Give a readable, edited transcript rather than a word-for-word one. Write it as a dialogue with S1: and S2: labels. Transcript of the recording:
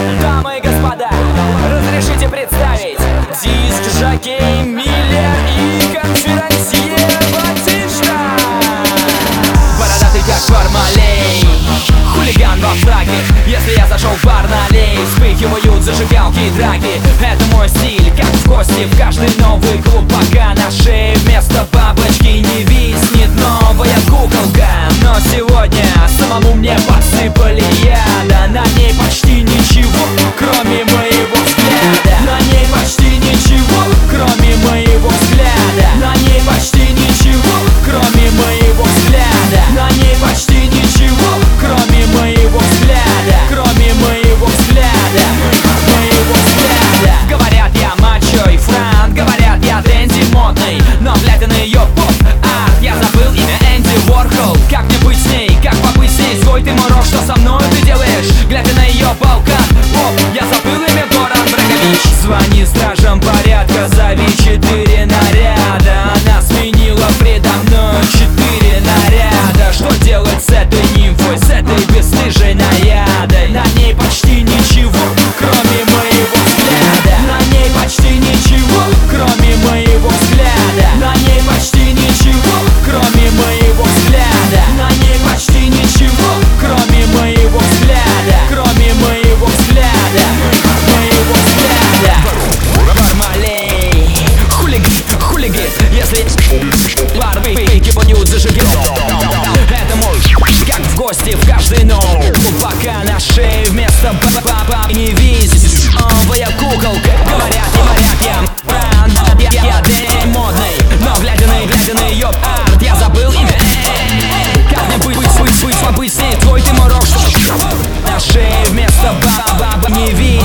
S1: Дамы и господа, разрешите представить диск-жокей Миллер и конферансье Батишта. Бородатый как Бармалей, хулиган во фраке. Если я зашел в бар, налей, вспыхивают зажигалки и драки. Это мой стиль, как в гости в каждый новый клуб, пока на шее вместо бабочки не виснет новая куколка. Но сегодня самому мне посыпали яда. На ней почти ничего, кроме моего взгляда. На ней почти ничего, кроме моего взгляда. На ней почти ничего, кроме моего взгляда. На ней почти ничего, кроме моего взгляда. Кроме моего взгляда, моего взгляда. Говорят, я мачо и франк, говорят, я тренди модный, но глядя на ее поп-арт, я забыл имя Энди Уорхол. Как мне быть с ней, как побыть с ней? Свой ты мой рок, что со мной ты делаешь? Глядя на ее балкон, оп, я забыл имя Доран Брегович. Звони стражам порядка, зови 4 наряда. Она сменила предо мной 4 наряда. Что делать с этой нимфой, с этой бесстыжей наядой? На ней почти ничего, кроме моего взгляда. На ней почти ничего, кроме моего взгляда. На ней почти ничего, кроме моего взгляда. На ней почти ничего, кроме моего взгляда. Кроме моего взгляда, моего взгляда. Бармалей, хулиган, если барбы кипанют зажигал. Это мой, как в гости в каждый новый, пока на шее вместо баба не висит новая куколка. Говорят, я день модный, но глядя на ее арт, я забыл имя. Как мне быть с ней? Твой ты мой рок, что на шее вместо баба не висит